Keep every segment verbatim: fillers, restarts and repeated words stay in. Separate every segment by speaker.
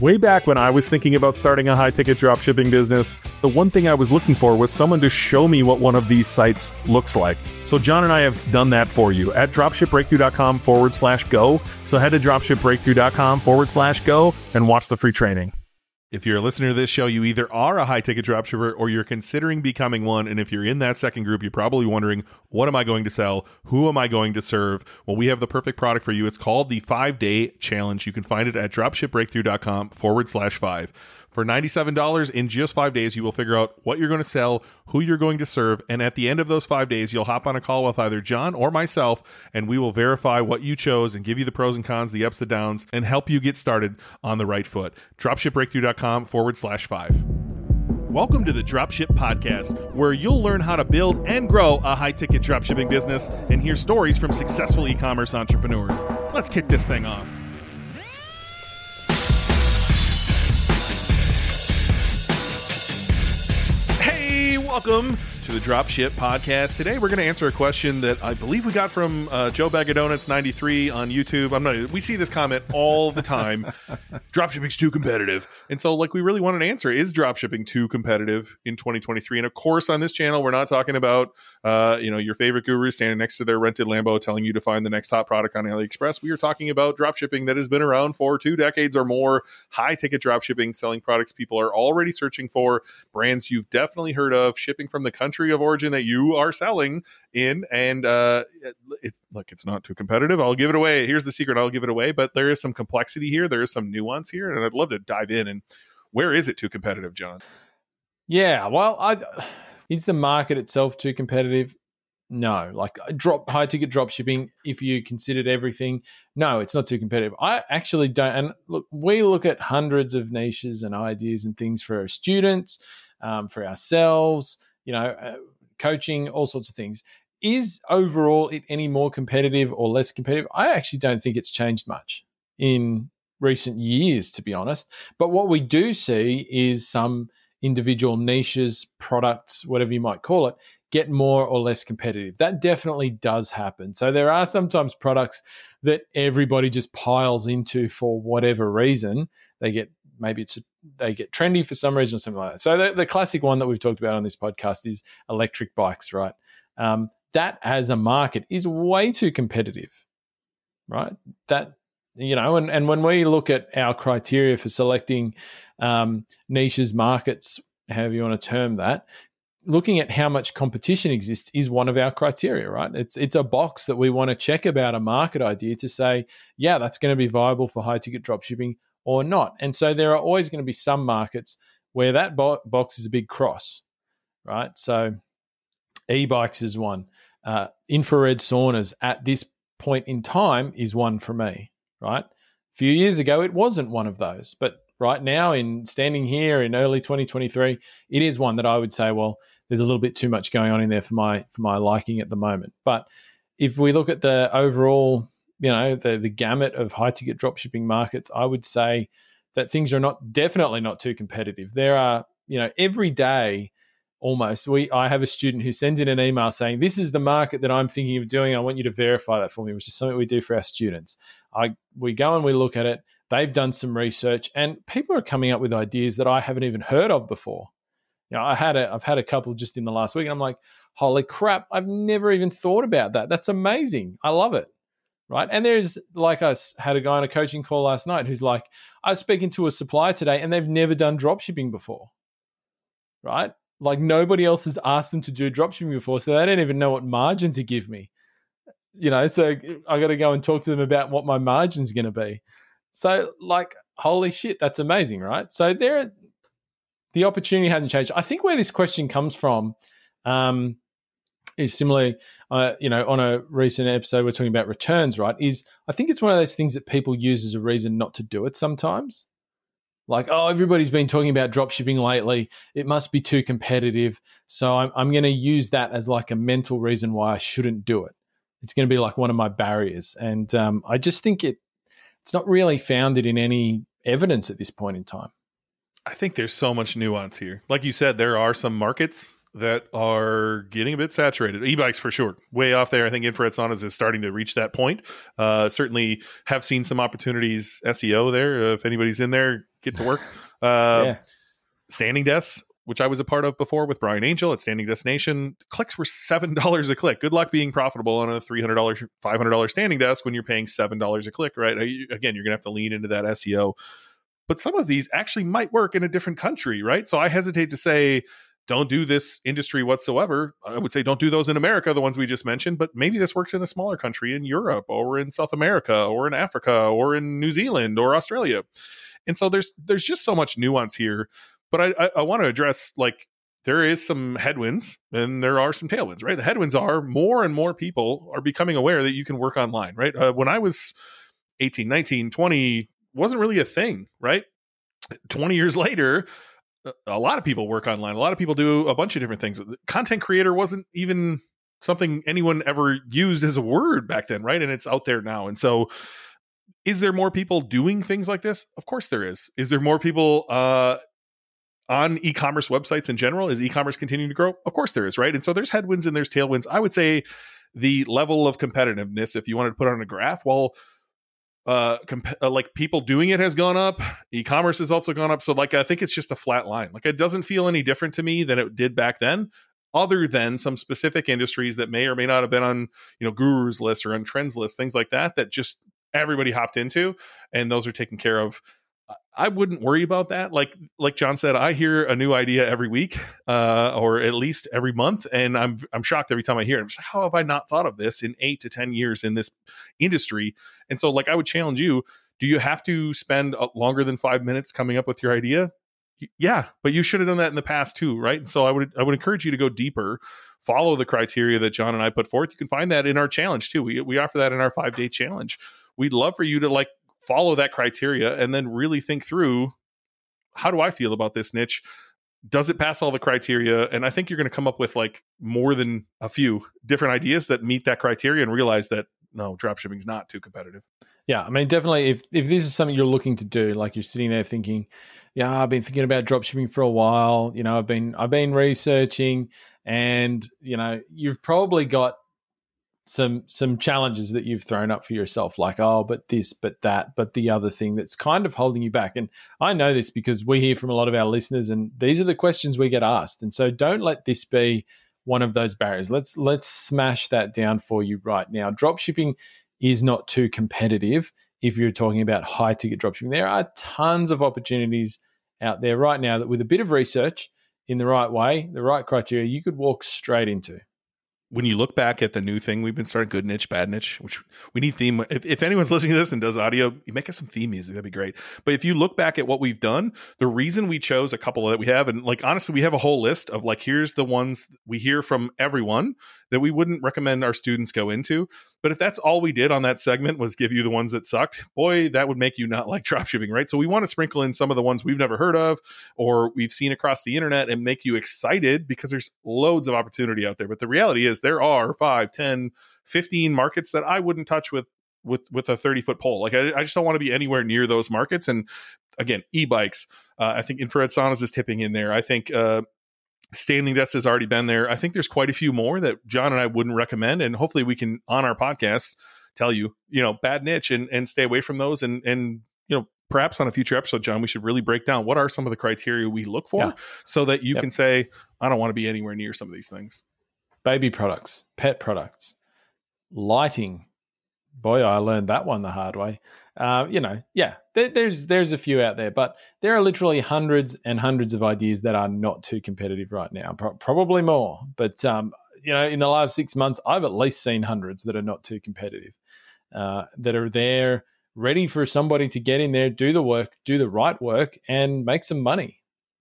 Speaker 1: Way back when I was thinking about starting a high-ticket dropshipping business, the one thing I was looking for was someone to show me what one of these sites looks like. So John and I have done that for you at dropshipbreakthrough.com forward slash go. So head to dropshipbreakthrough.com forward slash go and watch the free training. If you're a listener to this show, you either are a high-ticket dropshipper or you're considering becoming one. And if you're in that second group, you're probably wondering, what am I going to sell? Who am I going to serve? Well, we have the perfect product for you. It's called the five-day challenge. You can find it at dropshipbreakthrough.com forward slash five. For ninety-seven dollars in just five days, you will figure out what you're going to sell, who you're going to serve, and at the end of those five days, you'll hop on a call with either John or myself, and we will verify what you chose and give you the pros and cons, the ups and downs, and help you get started on the right foot. dropshipbreakthrough.com forward slash five. Welcome to the Dropship Podcast, where you'll learn how to build and grow a high-ticket dropshipping business and hear stories from successful e-commerce entrepreneurs. Let's kick this thing off. Welcome to the Dropship Podcast. Today we're going to answer a question that I believe we got from uh, Joe Bag of Donuts ninety-three on YouTube. I'm not. We see this comment all the time. Dropshipping's too competitive, and so like we really want an answer: is dropshipping too competitive in twenty twenty-three? And of course, on this channel, we're not talking about uh, you know your favorite guru standing next to their rented Lambo telling you to find the next hot product on AliExpress. We are talking about dropshipping that has been around for two decades or more. High ticket dropshipping, selling products people are already searching for, brands you've definitely heard of, shipping from the country of origin that you are selling in. And uh, it's look, it's not too competitive. I'll give it away. Here's the secret. I'll give it away. But there is some complexity here. There is some nuance here. And I'd love to dive in. And where is it too competitive, John?
Speaker 2: Yeah, well, I, is the market itself too competitive? No. Like drop high ticket drop shipping, if you considered everything, no, it's not too competitive. I actually don't. And look, we look at hundreds of niches and ideas and things for our students, um, for ourselves, you know, uh, coaching, all sorts of things. Is overall it any more competitive or less competitive? I actually don't think it's changed much in recent years, to be honest. But what we do see is some individual niches, products, whatever you might call it, get more or less competitive. That definitely does happen. So there are sometimes products that everybody just piles into for whatever reason. They get maybe it's they get trendy for some reason or something like that. So the, the classic one that we've talked about on this podcast is electric bikes, right? Um, that as a market is way too competitive, right? That, you know, and, and when we look at our criteria for selecting um, niches, markets, however you want to term that, looking at how much competition exists is one of our criteria, right? It's it's a box that we want to check about a market idea to say, yeah, that's going to be viable for high ticket dropshipping or not. And so there are always going to be some markets where that bo- box is a big cross, right? So e-bikes is one. Uh, infrared saunas at this point in time is one for me, right? A few years ago, it wasn't one of those. But right now, in standing here in early twenty twenty-three, it is one that I would say, well, there's a little bit too much going on in there for my for my liking at the moment. But if we look at the overall, you know, the the gamut of high ticket dropshipping markets, I would say that things are not definitely not too competitive. There are, you know, every day almost we I have a student who sends in an email saying, this is the market that I'm thinking of doing. I want you to verify that for me, which is something we do for our students. I we go and we look at it. They've done some research and people are coming up with ideas that I haven't even heard of before. You know, I had a, I've had a couple just in the last week and I'm like, holy crap, I've never even thought about that. That's amazing. I love it. Right. And there's, like, I had a guy on a coaching call last night who's like, I was speaking to a supplier today and they've never done drop shipping before. Right. Like nobody else has asked them to do drop shipping before. So they don't even know what margin to give me. You know, so I got to go and talk to them about what my margin's going to be. So like, holy shit, that's amazing. Right. So there, the opportunity hasn't changed. I think where this question comes from, um, is similarly, uh, you know, on a recent episode, we're talking about returns, right? Is I think it's one of those things that people use as a reason not to do it sometimes. Like, oh, everybody's been talking about drop shipping lately. It must be too competitive. So I'm, I'm going to use that as like a mental reason why I shouldn't do it. It's going to be like one of my barriers. And um, I just think it it's not really founded in any evidence at this point in time.
Speaker 1: I think there's so much nuance here. Like you said, there are some markets that are getting a bit saturated. E-bikes for sure, way off there. I think infrared saunas is starting to reach that point. Uh, certainly have seen some opportunities S E O there. Uh, if anybody's in there, get to work. Uh,
Speaker 2: yeah.
Speaker 1: Standing desks, which I was a part of before with Brian Angel at Standing Destination, clicks were seven dollars a click. Good luck being profitable on a three hundred dollars, five hundred dollars standing desk when you're paying seven dollars a click, right? Again, you're going to have to lean into that S E O. But some of these actually might work in a different country, right? So I hesitate to say, don't do this industry whatsoever. I would say don't do those in America, the ones we just mentioned, but maybe this works in a smaller country in Europe or in South America or in Africa or in New Zealand or Australia. And so there's there's just so much nuance here. But I, I, I want to address, like, there is some headwinds and there are some tailwinds, right? The headwinds are more and more people are becoming aware that you can work online, right? Uh, when I was eighteen, nineteen, twenty, wasn't really a thing, right? twenty years later, a lot of people work online. A lot of people do a bunch of different things. Content creator wasn't even something anyone ever used as a word back then, right? And it's out there now. And so is there more people doing things like this? Of course there is. Is there more people uh, on e-commerce websites in general? Is e-commerce continuing to grow? Of course there is, right? And so there's headwinds and there's tailwinds. I would say the level of competitiveness, if you wanted to put it on a graph, well, uh, comp- uh, like people doing it has gone up. E-commerce has also gone up. So like, I think it's just a flat line. Like, it doesn't feel any different to me than it did back then, other than some specific industries that may or may not have been on, you know, gurus lists or on trends lists, things like that, that just everybody hopped into, and those are taken care of. I wouldn't worry about that. Like, like John said, I hear a new idea every week, uh, or at least every month. And I'm, I'm shocked every time I hear it. I'm just, how have I not thought of this in eight to ten years in this industry? And so, like, I would challenge you, do you have to spend longer than five minutes coming up with your idea? Yeah, but you should have done that in the past too, right? And so I would, I would encourage you to go deeper, follow the criteria that John and I put forth. You can find that in our challenge too. We, we offer that in our five day challenge. We'd love for you to, like, follow that criteria and then really think through, how do I feel about this niche? Does it pass all the criteria? And I think you're going to come up with, like, more than a few different ideas that meet that criteria, and realize that no, dropshipping is not too competitive.
Speaker 2: Yeah, I mean, definitely, if if this is something you're looking to do, like, you're sitting there thinking, yeah, I've been thinking about dropshipping for a while, you know, I've been I've been researching, and, you know, you've probably got some some challenges that you've thrown up for yourself, like, oh, but this, but that, but the other thing, that's kind of holding you back. And I know this because we hear from a lot of our listeners, and these are the questions we get asked. And so don't let this be one of those barriers. Let's let's smash that down for you right now. Dropshipping is not too competitive if you're talking about high ticket dropshipping. There are tons of opportunities out there right now that, with a bit of research in the right way, the right criteria, you could walk straight into.
Speaker 1: When you look back at the new thing we've been starting, good niche, bad niche, which we need theme. If, if anyone's listening to this and does audio, you make us some theme music. That'd be great. But if you look back at what we've done, the reason we chose a couple that we have, and, like, honestly, we have a whole list of, like, here's the ones we hear from everyone that we wouldn't recommend our students go into. But if that's all we did on that segment was give you the ones that sucked, boy, that would make you not like dropshipping, right? So we want to sprinkle in some of the ones we've never heard of or we've seen across the internet and make you excited, because there's loads of opportunity out there. But the reality is there are five, ten, fifteen markets that I wouldn't touch with with with a thirty foot pole. Like, I, I just don't want to be anywhere near those markets. And again, e-bikes, uh, I think infrared saunas is tipping in there. I think uh, standing desks has already been there. I think there's quite a few more that John and I wouldn't recommend. And hopefully we can, on our podcast, tell you, you know, bad niche, and, and stay away from those. And, and, you know, perhaps on a future episode, John, we should really break down what are some of the criteria we look for, yeah, so that you yep. can say, I don't want to be anywhere near some of these things.
Speaker 2: Baby products, pet products, lighting. Boy, I learned that one the hard way. Uh, you know, yeah, there, there's there's a few out there, but there are literally hundreds and hundreds of ideas that are not too competitive right now. Pro- probably more, but um, you know, in the last six months, I've at least seen hundreds that are not too competitive, uh, that are there, ready for somebody to get in there, do the work, do the right work, and make some money.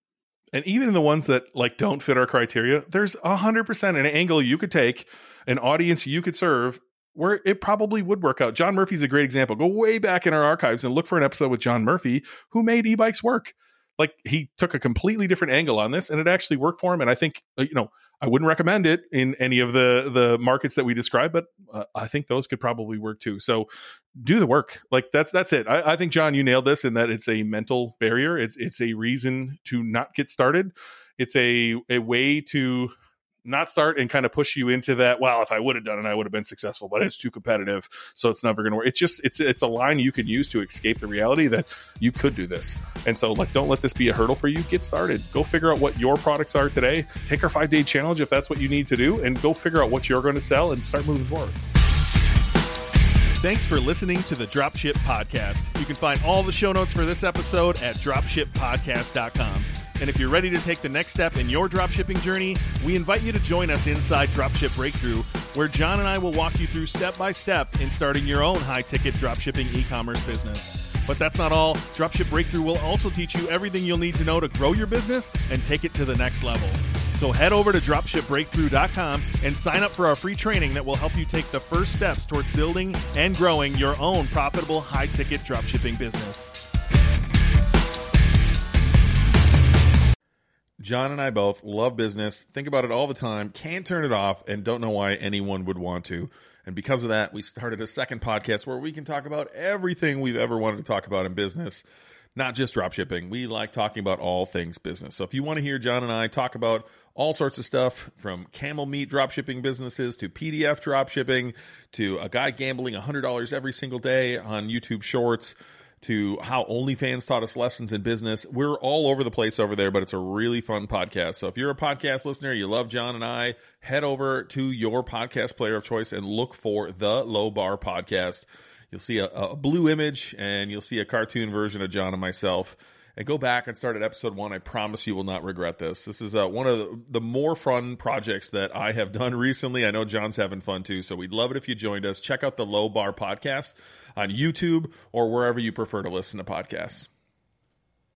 Speaker 1: And even the ones that, like, don't fit our criteria, there's a hundred percent an angle you could take, an audience you could serve, where it probably would work out. John Murphy's a great example. Go way back in our archives and look for an episode with John Murphy, who made e-bikes work. Like, he took a completely different angle on this, and it actually worked for him. And I think, you know, I wouldn't recommend it in any of the the markets that we described, but uh, I think those could probably work too. So do the work. Like that's that's it. I, I think, John, you nailed this in that it's a mental barrier. It's it's a reason to not get started. It's a a way to not start and kind of push you into that, well, if I would have done it, I would have been successful, but it's too competitive, so it's never going to work. It's just, it's it's a line you could use to escape the reality that you could do this. And so, like, don't let this be a hurdle for you. Get started. Go figure out what your products are today. Take our five-day challenge if that's what you need to do, and go figure out what you're going to sell and start moving forward. Thanks for listening to the Dropship Podcast. You can find all the show notes for this episode at dropship podcast dot com. And if you're ready to take the next step in your dropshipping journey, we invite you to join us inside Dropship Breakthrough, where John and I will walk you through step by step in starting your own high-ticket dropshipping e-commerce business. But that's not all. Dropship Breakthrough will also teach you everything you'll need to know to grow your business and take it to the next level. So head over to dropship breakthrough dot com and sign up for our free training that will help you take the first steps towards building and growing your own profitable high-ticket dropshipping business. John and I both love business, think about it all the time, can't turn it off, and don't know why anyone would want to. And because of that, we started a second podcast where we can talk about everything we've ever wanted to talk about in business, not just dropshipping. We like talking about all things business. So if you want to hear John and I talk about all sorts of stuff, from camel meat dropshipping businesses to P D F dropshipping to a guy gambling one hundred dollars every single day on YouTube Shorts, to how OnlyFans taught us lessons in business. We're all over the place over there, but it's a really fun podcast. So if you're a podcast listener, you love John and I, head over to your podcast player of choice and look for the Low Bar Podcast. You'll see a, a blue image, and you'll see a cartoon version of John and myself. And go back and start at episode one. I promise you will not regret this. This is uh, one of the, the more fun projects that I have done recently. I know John's having fun too, so we'd love it if you joined us. Check out the Low Bar Podcast on YouTube or wherever you prefer to listen to podcasts.